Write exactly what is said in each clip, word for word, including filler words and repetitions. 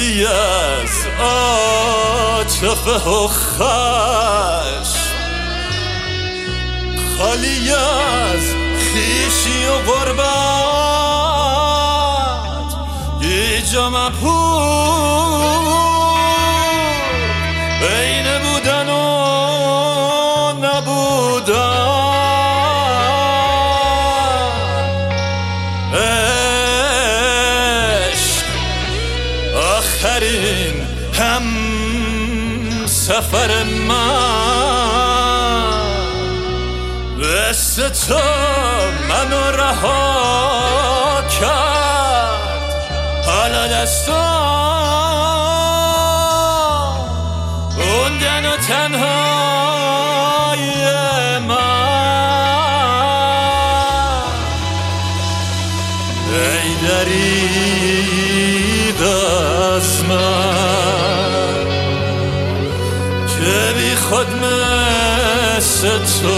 خالی از عاطفه و خشم، خالی از خویشی و غربت، یه جا مبهور بین بودن و نبودن. عشق آخرین هم سفر من، دست تو منو رها کرد، حالا دستم موندن و تنهای من. ای دریغ از من که بی خود مثل تو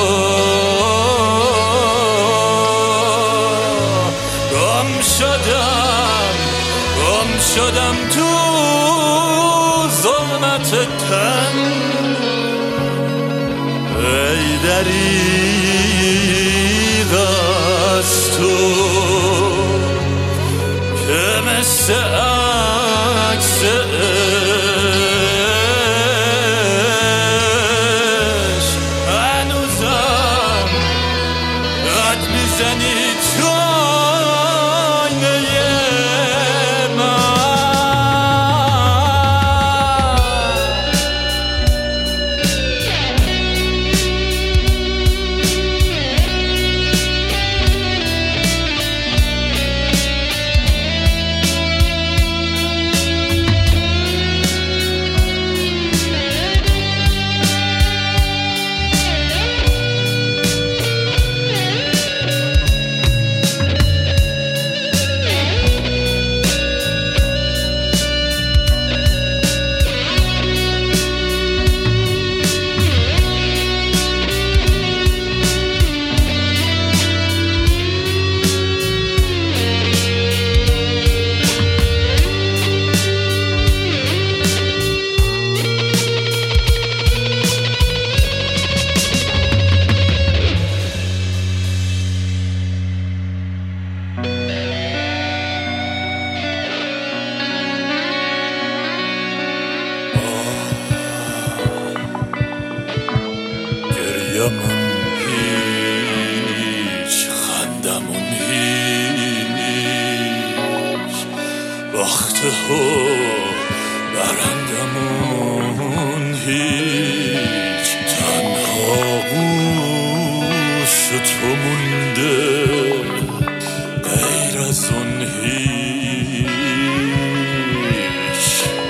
گم شدم، گم شدم تو ظلمت تن. ای دریغ از تو که مثل عکس عشق هنوزم داد میزنی تو آینه من. گریمون هیچ، خندمون هیچ، باخته و برندمون هیچ، تنها گوش تو مونده غیر از اون هیچ.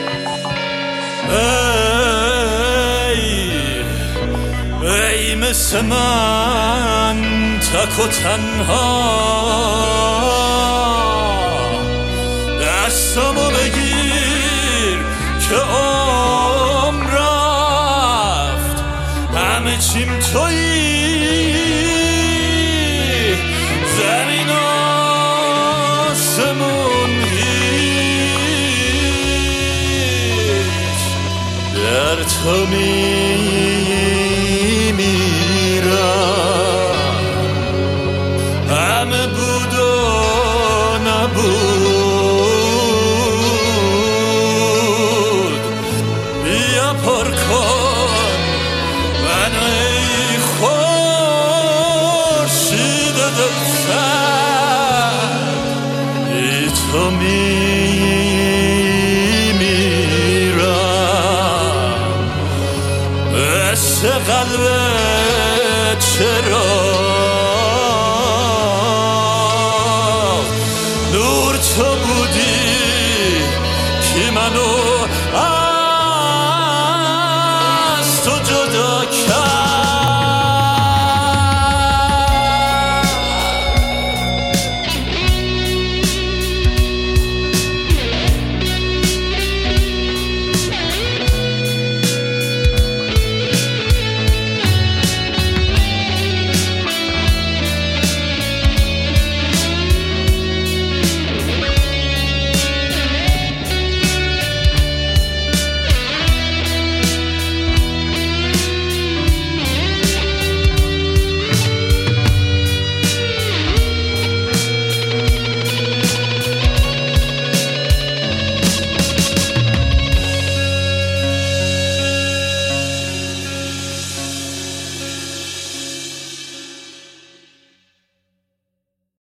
ای مثل من تک و تنها دستمو بگیر که عمر رفت، همه چیم تویی، زمین آسمون هیچ، در تو همه بود و نبود. بیا پر کن منو ای خورشید دلسرد، بی تو میمیرم. مثل قلبت چرا